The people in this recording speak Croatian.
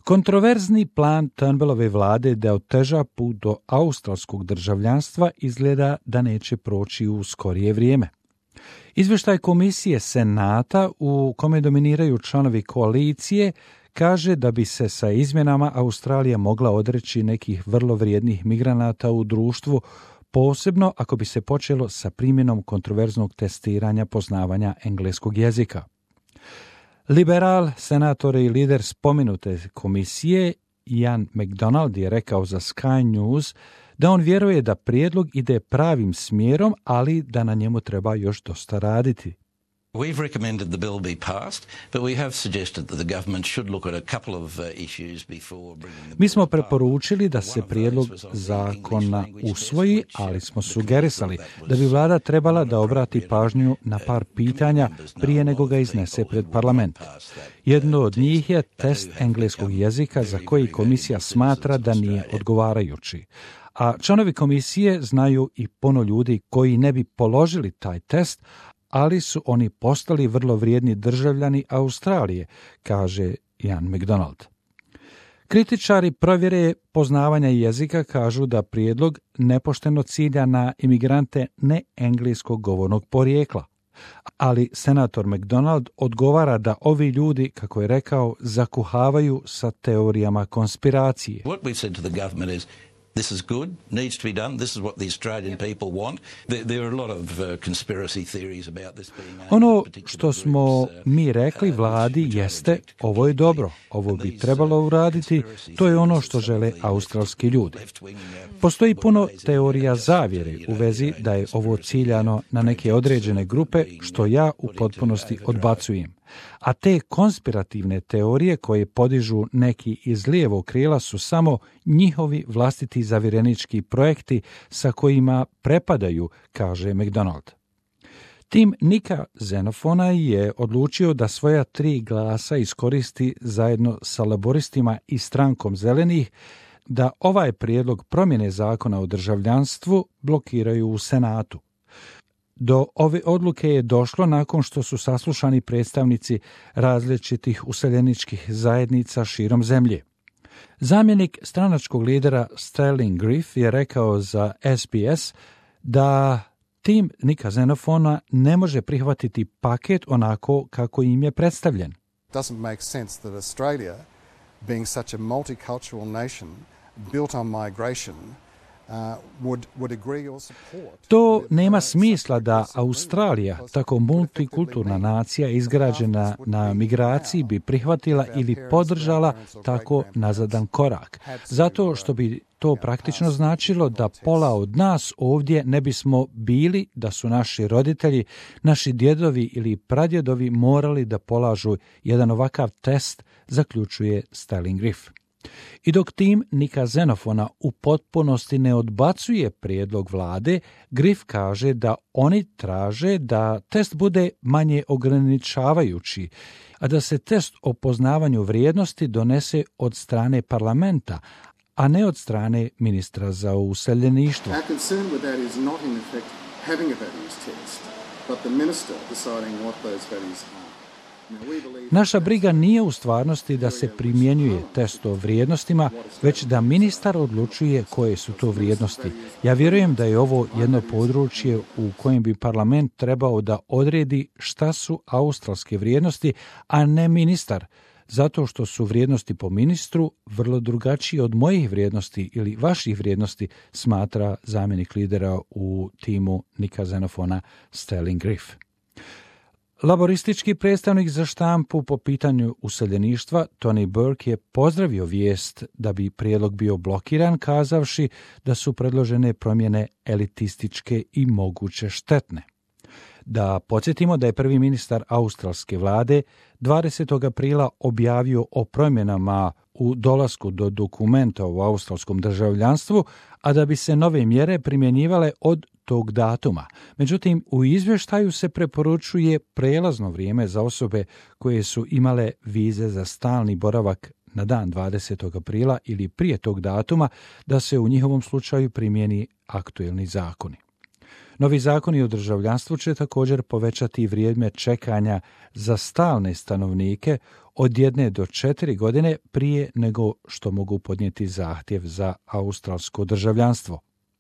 Kontroverzni plan Turnbullove vlade da oteža put do australskog državljanstva izgleda da neće proći u skorije vrijeme. Izvještaj komisije Senata u kome dominiraju članovi koalicije kaže da bi se sa izmjenama Australija mogla odreći nekih vrlo vrijednih migranata u društvu, posebno ako bi se počelo sa primjenom kontroverznog testiranja poznavanja engleskog jezika. Liberal, senator i lider spomenute komisije Ian MacDonald je rekao za Sky News da on vjeruje da prijedlog ide pravim smjerom, ali da na njemu treba još dosta raditi. We've recommended the bill be passed, but we have suggested that the government should look at a couple of issues before bringing the bill. Mi smo preporučili da se prijedlog zakona usvoji, ali smo sugerisali da bi vlada trebala da obrati pažnju na par pitanja prije nego ga iznese pred parlament. Jedno od njih je test engleskog jezika za koji komisija smatra da nije odgovarajući. A članovi komisije znaju i puno ljudi koji ne bi položili taj test, ali su oni postali vrlo vrijedni državljani Australije, kaže Ian MacDonald. Kritičari provjere poznavanja jezika kažu da prijedlog nepošteno cilja na imigrante neengleskog govornog porijekla. Ali senator MacDonald odgovara da ovi ljudi, kako je rekao, zakuhavaju sa teorijama konspiracije. What we said to the government is this is good, needs to be done, this is what the Australian people want. There are a lot of conspiracy theories about this being Ono što smo mi rekli vladi jeste ovo je dobro, ovo bi trebalo uraditi, to je ono što žele australski ljudi. Postoji puno teorija zavjere u vezi da je ovo ciljano na neke određene grupe, što ja u potpunosti odbacujem. A te konspirativne teorije koje podižu neki iz lijevog krila su samo njihovi vlastiti zavjerenički projekti sa kojima prepadaju, kaže MacDonald. Tim Nika Xenofona je odlučio da svoja 3 glasa iskoristi zajedno sa laboristima i strankom zelenih da ovaj prijedlog promjene zakona o državljanstvu blokiraju u Senatu. Do ove odluke je došlo nakon što su saslušani predstavnici različitih useljeničkih zajednica širom zemlje. Zamjenik stranačkog lidera Sterling Griff je rekao za SBS da tim Nika Xenofona ne može prihvatiti paket onako kako im je predstavljen. Doesn't make sense that Australia, being such a multicultural nation built on migration, To nema smisla da Australija, tako multikulturna nacija izgrađena na migraciji, bi prihvatila ili podržala tako nazadan korak. Zato što bi to praktično značilo da pola od nas ovdje ne bismo bili da su naši roditelji, naši djedovi ili pradjedovi morali da polažu jedan ovakav test, zaključuje Sterling Griff. I dok tim Nika Xenofona u potpunosti ne odbacuje prijedlog vlade, Griff kaže da oni traže da test bude manje ograničavajući, a da se test o poznavanju vrijednosti donese od strane parlamenta, a ne od strane ministra za useljeništvo. Our concern with that is not in effect having a values test, but the minister deciding what those values are. Naša briga nije u stvarnosti da se primjenjuje test o vrijednostima, već da ministar odlučuje koje su to vrijednosti. Ja vjerujem da je ovo jedno područje u kojem bi parlament trebao da odredi šta su australske vrijednosti, a ne ministar, zato što su vrijednosti po ministru vrlo drugačije od mojih vrijednosti ili vaših vrijednosti, smatra zamjenik lidera u timu Nika Xenofona Sterling Griff. Laboristički predstavnik za štampu po pitanju useljeništva Tony Burke je pozdravio vijest da bi prijedlog bio blokiran, kazavši da su predložene promjene elitističke i moguće štetne. Da podsjetimo da je prvi ministar australske vlade 20. aprila objavio o promjenama u dolasku do dokumenta u australskom državljanstvu, a da bi se nove mjere primjenjivale od tog datuma. Međutim, u izvještaju se preporučuje prijelazno vrijeme za osobe koje su imale vize za stalni boravak na dan 20. aprila ili prije tog datuma, da se u njihovom slučaju primijeni aktuelni zakoni. Novi zakoni o državljanstvu će također povećati vrijeme čekanja za stalne stanovnike od 1 do 4 godine prije nego što mogu podnijeti zahtjev za australsko državljanstvo.